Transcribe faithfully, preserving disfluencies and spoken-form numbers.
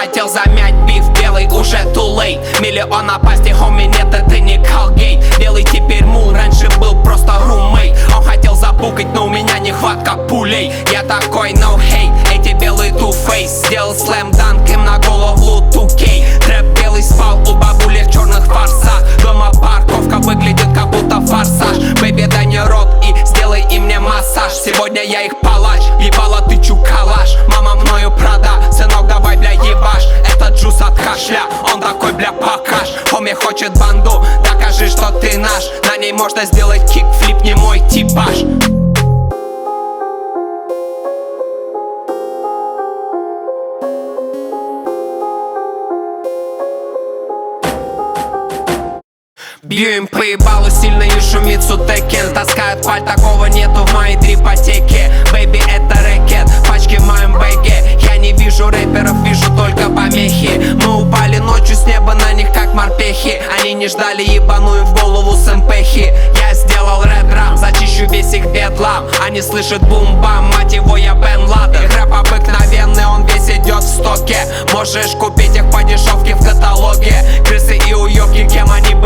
хотел замять биф, белый уже too late. Миллион напастей, хоми, нет, это не Колгейт. Белый теперь мул, раньше был просто румейт. Он хотел забукать, но у меня нехватка пулей. Я такой no hate, эти белые two-face. Сделал слэм-данк им на голову two кей. Трэп белый спал у бабули в черных фарсах. Дома парковка выглядит как будто форсаж. Бэйби, дай мне рот и сделай им мне массаж. Сегодня я их палач, ебала ты чу калаш. Мама мною прада, сынок давай бля ебаш. Это джус от кашля, он такой бля покаж. Хоми хочет банду, докажи, что ты наш. На ней можно сделать кикфлип, не мой типаж. Бью им по ебалу сильно и шумит Сутекен. Таскают паль, такого нету в моей дрипотеке. Бэйби, это рэкет, пачки в моем бэге. Я не вижу рэперов, вижу только помехи. Мы упали ночью с неба на них как морпехи. Они не ждали ебаную в голову сэмпехи. Я сделал рэп-рам, зачищу весь их бедлам. Они слышат бум-бам, мать его, я Бен Ладен. Рэп обыкновенный, он весь идет в стоке. Можешь купить их по дешевке в каталоге. Крысы и уёбки, кем они